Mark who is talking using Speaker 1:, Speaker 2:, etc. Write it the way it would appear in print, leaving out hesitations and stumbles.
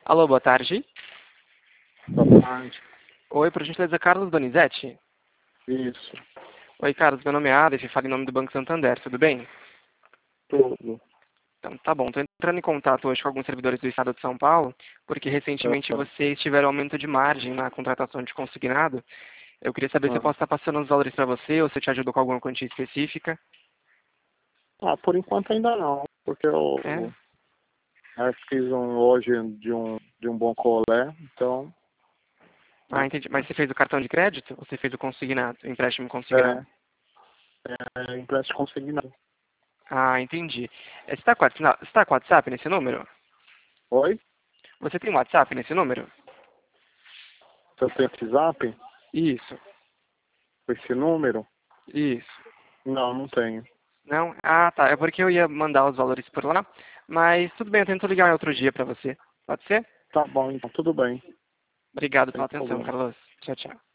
Speaker 1: Alô, boa tarde.
Speaker 2: Boa tarde.
Speaker 1: Oi, por gentileza, Carlos Donizete?
Speaker 2: Isso,
Speaker 1: Oi, Carlos, meu nome é Adef, falo em nome do Banco Santander, tudo bem?
Speaker 2: tudo.
Speaker 1: Então, tá bom. Estou entrando em contato hoje com alguns servidores do Estado de São Paulo, porque recentemente
Speaker 2: Ah,
Speaker 1: vocês tiveram aumento de margem na contratação de consignado. Eu queria saber se eu
Speaker 2: ah.
Speaker 1: posso estar passando os valores para você ou se eu te ajudo com alguma quantia específica.
Speaker 2: Por enquanto ainda não, porque
Speaker 1: É?
Speaker 2: eu fiz hoje de um bom colé, então,
Speaker 1: Ah, entendi. Mas você fez o cartão de crédito ou você fez o consignado, o empréstimo
Speaker 2: é,
Speaker 1: consignado?
Speaker 2: empréstimo consignado.
Speaker 1: Ah, entendi. Você tá com WhatsApp nesse número?
Speaker 2: Oi?
Speaker 1: Você tem WhatsApp nesse número?
Speaker 2: Você tem WhatsApp?
Speaker 1: Isso,
Speaker 2: Esse número?
Speaker 1: isso.
Speaker 2: Não, não tenho.
Speaker 1: Não? Ah, tá. É porque eu ia mandar os valores por lá. Mas tudo bem, eu tento ligar em outro dia para você. Pode ser?
Speaker 2: Tá bom, então tudo bem,
Speaker 1: Obrigado
Speaker 2: sem
Speaker 1: pela atenção,
Speaker 2: problema.
Speaker 1: Carlos. Tchau, tchau.